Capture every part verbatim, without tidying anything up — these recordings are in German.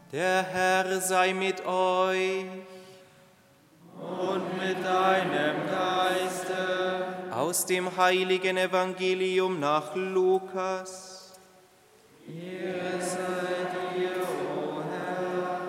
Der Herr sei mit euch. Und mit deinem Geiste. Aus dem heiligen Evangelium nach Lukas. Ehre sei dir, o Herr.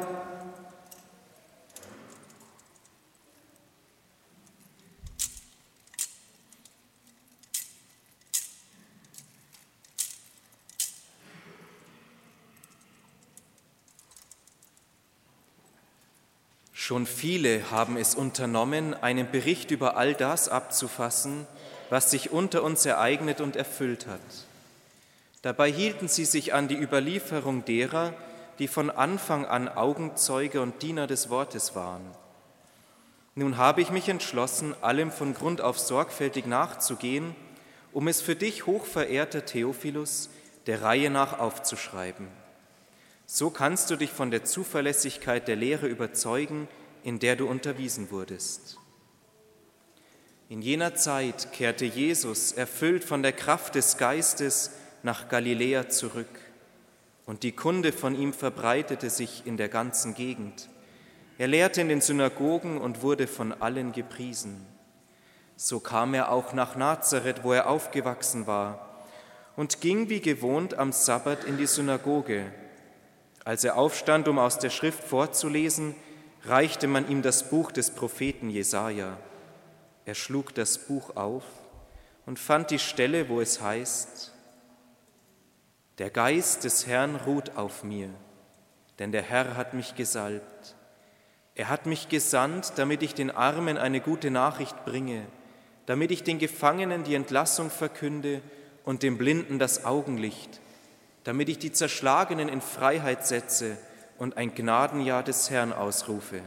Schon viele haben es unternommen, einen Bericht über all das abzufassen, was sich unter uns ereignet und erfüllt hat. Dabei hielten sie sich an die Überlieferung derer, die von Anfang an Augenzeuge und Diener des Wortes waren. Nun habe ich mich entschlossen, allem von Grund auf sorgfältig nachzugehen, um es für dich, hochverehrter Theophilus, der Reihe nach aufzuschreiben. So kannst du dich von der Zuverlässigkeit der Lehre überzeugen, in der du unterwiesen wurdest. In jener Zeit kehrte Jesus, erfüllt von der Kraft des Geistes, nach Galiläa zurück, und die Kunde von ihm verbreitete sich in der ganzen Gegend. Er lehrte in den Synagogen und wurde von allen gepriesen. So kam er auch nach Nazareth, wo er aufgewachsen war, und ging wie gewohnt am Sabbat in die Synagoge. Als er aufstand, um aus der Schrift vorzulesen, reichte man ihm das Buch des Propheten Jesaja. Er schlug das Buch auf und fand die Stelle, wo es heißt: Der Geist des Herrn ruht auf mir, denn der Herr hat mich gesalbt. Er hat mich gesandt, damit ich den Armen eine gute Nachricht bringe, damit ich den Gefangenen die Entlassung verkünde und den Blinden das Augenlicht, damit ich die Zerschlagenen in Freiheit setze und ein Gnadenjahr des Herrn ausrufe.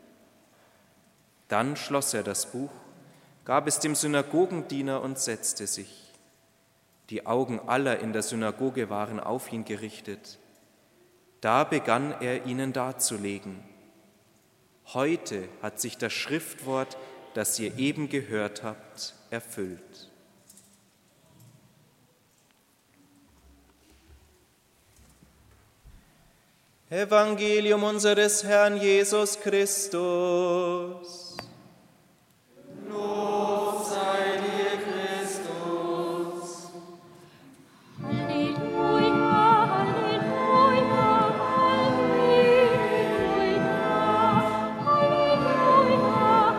Dann schloss er das Buch, gab es dem Synagogendiener und setzte sich. Die Augen aller in der Synagoge waren auf ihn gerichtet. Da begann er ihnen darzulegen: Heute hat sich das Schriftwort, das ihr eben gehört habt, erfüllt. Evangelium unseres Herrn Jesus Christus. Lob sei dir, Christus. Halleluja, Halleluja, Halleluja, Halleluja,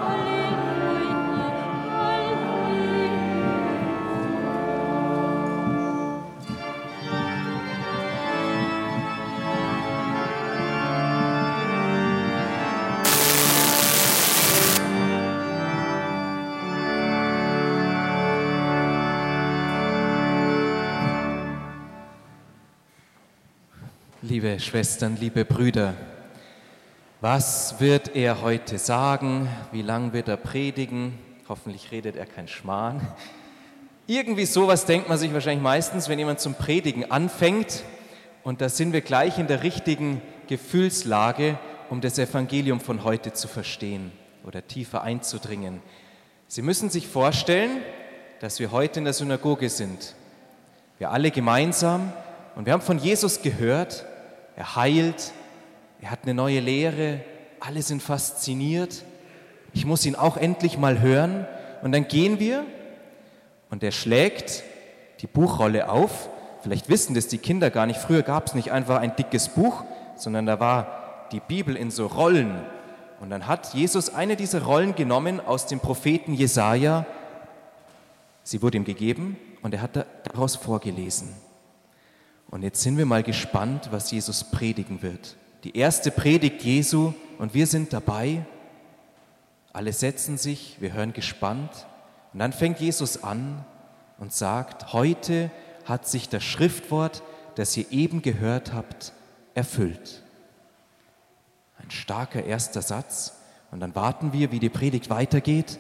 Liebe Schwestern, liebe Brüder, was wird er heute sagen? Wie lang wird er predigen? Hoffentlich redet er kein Schmarrn. Irgendwie sowas denkt man sich wahrscheinlich meistens, wenn jemand zum Predigen anfängt. Und da sind wir gleich in der richtigen Gefühlslage, um das Evangelium von heute zu verstehen oder tiefer einzudringen. Sie müssen sich vorstellen, dass wir heute in der Synagoge sind. Wir alle gemeinsam, und wir haben von Jesus gehört. Er heilt, er hat eine neue Lehre, alle sind fasziniert. Ich muss ihn auch endlich mal hören. Und dann gehen wir und er schlägt die Buchrolle auf. Vielleicht wissen das die Kinder gar nicht. Früher gab es nicht einfach ein dickes Buch, sondern da war die Bibel in so Rollen. Und dann hat Jesus eine dieser Rollen genommen aus dem Propheten Jesaja. Sie wurde ihm gegeben und er hat daraus vorgelesen. Und jetzt sind wir mal gespannt, was Jesus predigen wird. Die erste Predigt Jesu und wir sind dabei. Alle setzen sich, wir hören gespannt. Und dann fängt Jesus an und sagt: Heute hat sich das Schriftwort, das ihr eben gehört habt, erfüllt. Ein starker erster Satz. Und dann warten wir, wie die Predigt weitergeht.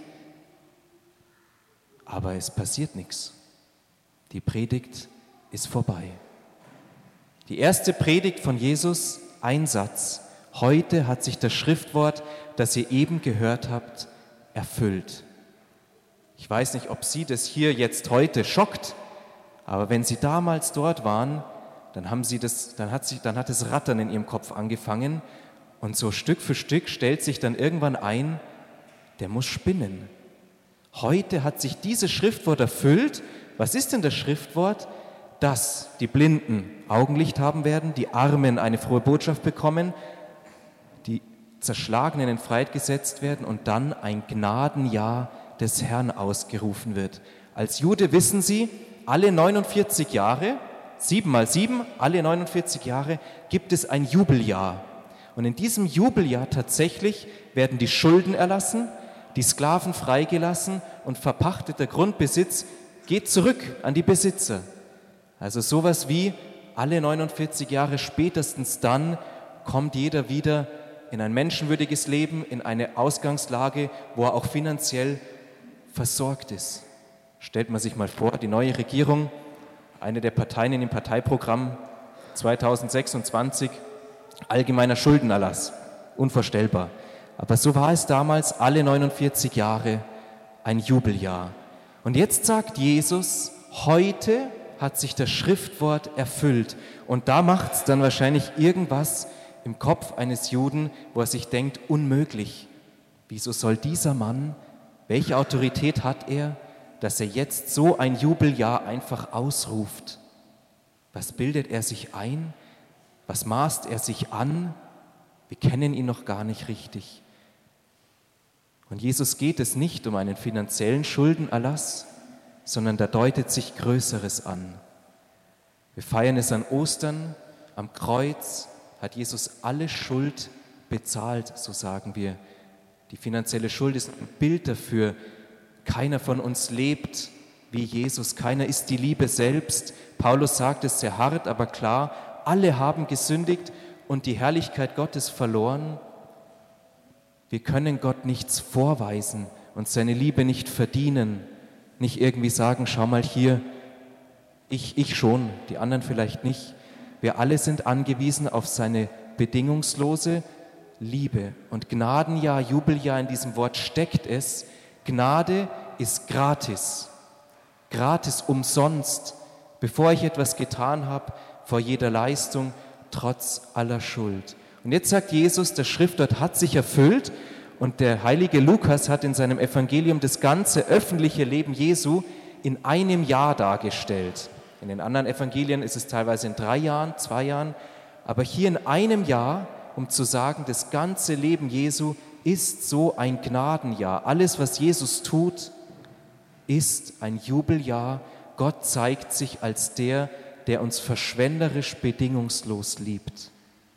Aber es passiert nichts. Die Predigt ist vorbei. Die erste Predigt von Jesus, ein Satz: Heute hat sich das Schriftwort, das ihr eben gehört habt, erfüllt. Ich weiß nicht, ob Sie das hier jetzt heute schockt, aber wenn Sie damals dort waren, dann, haben sie das, dann, hat sich, dann hat das Rattern in ihrem Kopf angefangen und so Stück für Stück stellt sich dann irgendwann ein, der muss spinnen. Heute hat sich dieses Schriftwort erfüllt. Was ist denn das Schriftwort? Dass die Blinden Augenlicht haben werden, die Armen eine frohe Botschaft bekommen, die Zerschlagenen in Freiheit gesetzt werden und dann ein Gnadenjahr des Herrn ausgerufen wird. Als Jude wissen Sie, alle neunundvierzig Jahre, sieben mal sieben, alle neunundvierzig Jahre gibt es ein Jubeljahr. Und in diesem Jubeljahr tatsächlich werden die Schulden erlassen, die Sklaven freigelassen und verpachteter Grundbesitz geht zurück an die Besitzer. Also sowas wie alle neunundvierzig Jahre spätestens dann kommt jeder wieder in ein menschenwürdiges Leben, in eine Ausgangslage, wo er auch finanziell versorgt ist. Stellt man sich mal vor, die neue Regierung, eine der Parteien in dem Parteiprogramm zweitausendsechsundzwanzig, allgemeiner Schuldenerlass. Unvorstellbar. Aber so war es damals, alle neunundvierzig Jahre ein Jubeljahr. Und jetzt sagt Jesus, heute hat sich das Schriftwort erfüllt. Und da macht es dann wahrscheinlich irgendwas im Kopf eines Juden, wo er sich denkt, unmöglich. Wieso soll dieser Mann, welche Autorität hat er, dass er jetzt so ein Jubeljahr einfach ausruft? Was bildet er sich ein? Was maßt er sich an? Wir kennen ihn noch gar nicht richtig. Und Jesus geht es nicht um einen finanziellen Schuldenerlass, sondern da deutet sich Größeres an. Wir feiern es an Ostern, am Kreuz hat Jesus alle Schuld bezahlt, so sagen wir. Die finanzielle Schuld ist ein Bild dafür. Keiner von uns lebt wie Jesus, keiner ist die Liebe selbst. Paulus sagt es sehr hart, aber klar, alle haben gesündigt und die Herrlichkeit Gottes verloren. Wir können Gott nichts vorweisen und seine Liebe nicht verdienen, nicht irgendwie sagen, schau mal hier, ich, ich schon, die anderen vielleicht nicht. Wir alle sind angewiesen auf seine bedingungslose Liebe. Und Gnadenjahr, Jubeljahr, in diesem Wort steckt es. Gnade ist gratis, gratis, umsonst, bevor ich etwas getan habe, vor jeder Leistung, trotz aller Schuld. Und jetzt sagt Jesus, das Schriftwort hat sich erfüllt und der heilige Lukas hat in seinem Evangelium das ganze öffentliche Leben Jesu in einem Jahr dargestellt. In den anderen Evangelien ist es teilweise in drei Jahren, zwei Jahren, aber hier in einem Jahr, um zu sagen, das ganze Leben Jesu ist so ein Gnadenjahr. Alles, was Jesus tut, ist ein Jubeljahr. Gott zeigt sich als der, der uns verschwenderisch bedingungslos liebt.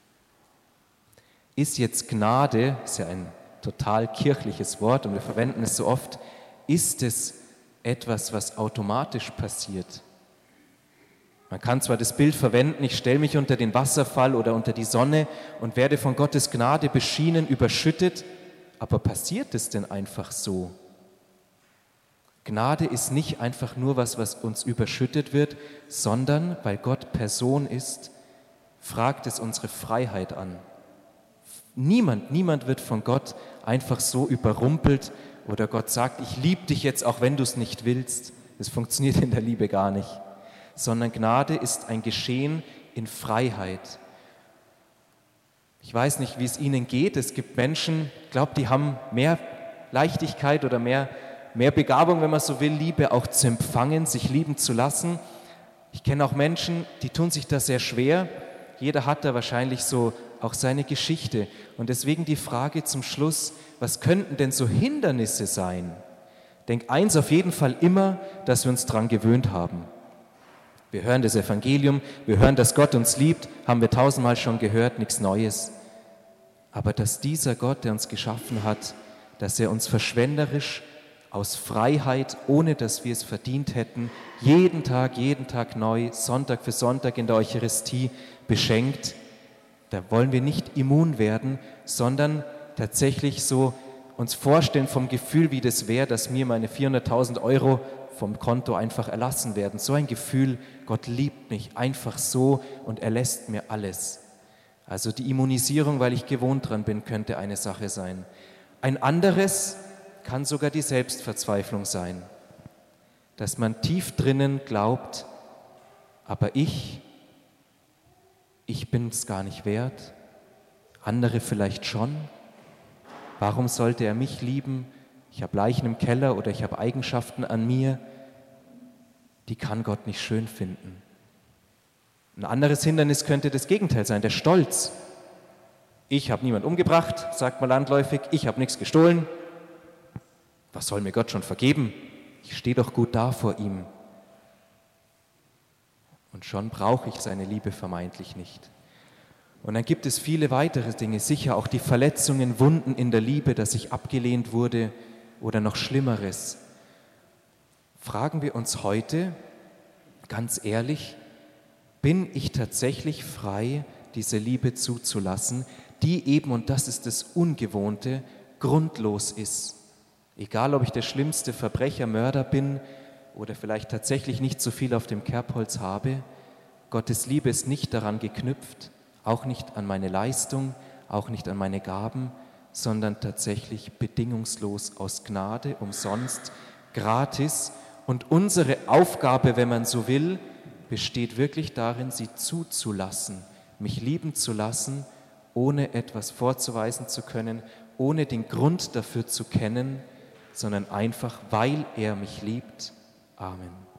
Ist jetzt Gnade, ist ja ein total kirchliches Wort und wir verwenden es so oft, ist es etwas, was automatisch passiert? Man kann zwar das Bild verwenden, ich stelle mich unter den Wasserfall oder unter die Sonne und werde von Gottes Gnade beschienen, überschüttet, aber passiert es denn einfach so? Gnade ist nicht einfach nur was, was uns überschüttet wird, sondern, weil Gott Person ist, fragt es unsere Freiheit an. Niemand, niemand wird von Gott einfach so überrumpelt oder Gott sagt, ich liebe dich jetzt, auch wenn du es nicht willst. Das funktioniert in der Liebe gar nicht. Sondern Gnade ist ein Geschehen in Freiheit. Ich weiß nicht, wie es Ihnen geht. Es gibt Menschen, ich glaube, die haben mehr Leichtigkeit oder mehr, mehr Begabung, wenn man so will, Liebe auch zu empfangen, sich lieben zu lassen. Ich kenne auch Menschen, die tun sich da sehr schwer. Jeder hat da wahrscheinlich so auch seine Geschichte. Und deswegen die Frage zum Schluss, was könnten denn so Hindernisse sein? Denk eins auf jeden Fall immer, dass wir uns daran gewöhnt haben. Wir hören das Evangelium, wir hören, dass Gott uns liebt, haben wir tausendmal schon gehört, nichts Neues. Aber dass dieser Gott, der uns geschaffen hat, dass er uns verschwenderisch aus Freiheit, ohne dass wir es verdient hätten, jeden Tag, jeden Tag neu, Sonntag für Sonntag in der Eucharistie beschenkt, da wollen wir nicht immun werden, sondern tatsächlich so uns vorstellen vom Gefühl, wie das wäre, dass mir meine vierhunderttausend Euro vom Konto einfach erlassen werden. So ein Gefühl, Gott liebt mich einfach so und er lässt mir alles. Also die Immunisierung, weil ich gewohnt dran bin, könnte eine Sache sein. Ein anderes kann sogar die Selbstverzweiflung sein, dass man tief drinnen glaubt, aber ich, bin es gar nicht wert, andere vielleicht schon. Warum sollte er mich lieben? Ich habe Leichen im Keller oder ich habe Eigenschaften an mir, die kann Gott nicht schön finden. Ein anderes Hindernis könnte das Gegenteil sein, der Stolz. Ich habe niemand umgebracht, sagt man landläufig, ich habe nichts gestohlen. Was soll mir Gott schon vergeben? Ich stehe doch gut da vor ihm. Und schon brauche ich seine Liebe vermeintlich nicht. Und dann gibt es viele weitere Dinge, sicher auch die Verletzungen, Wunden in der Liebe, dass ich abgelehnt wurde oder noch Schlimmeres. Fragen wir uns heute ganz ehrlich, bin ich tatsächlich frei, diese Liebe zuzulassen, die eben, und das ist das Ungewohnte, grundlos ist. Egal, ob ich der schlimmste Verbrecher, Mörder bin oder vielleicht tatsächlich nicht so viel auf dem Kerbholz habe, Gottes Liebe ist nicht daran geknüpft, auch nicht an meine Leistung, auch nicht an meine Gaben, sondern tatsächlich bedingungslos aus Gnade, umsonst, gratis. Und unsere Aufgabe, wenn man so will, besteht wirklich darin, sie zuzulassen, mich lieben zu lassen, ohne etwas vorzuweisen zu können, ohne den Grund dafür zu kennen, sondern einfach, weil er mich liebt. Amen.